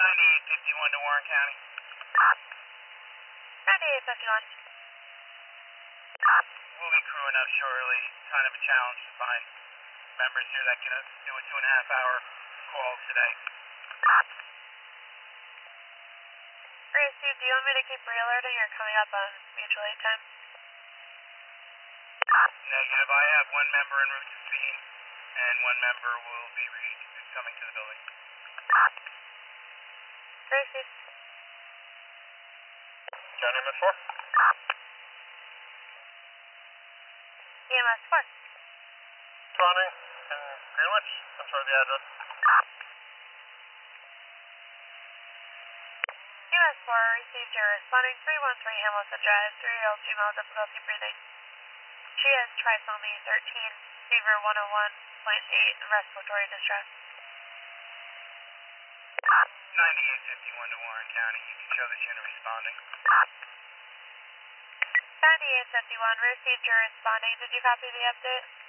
9851 to Warren County. 9851. We'll be crewing up shortly. Kind of a challenge to find members here that can do a 2.5-hour call today. Gracie, do you want me to keep re-alerting or coming up on mutual aid time? Negative. I have one member en route to scene, and one member will be coming to the building. Gracie. County EMS 4? EMS 4. Responding in Greenwich. I'm sorry, the address. EMS 4 received your responding 313 Hamilton Drive, 3-year-old female, difficulty breathing. She has trisomy 13, fever 101.8, and respiratory distress. 9851 to Warren County. You can show this unit responding. 9851 received your responding. Did you copy the update?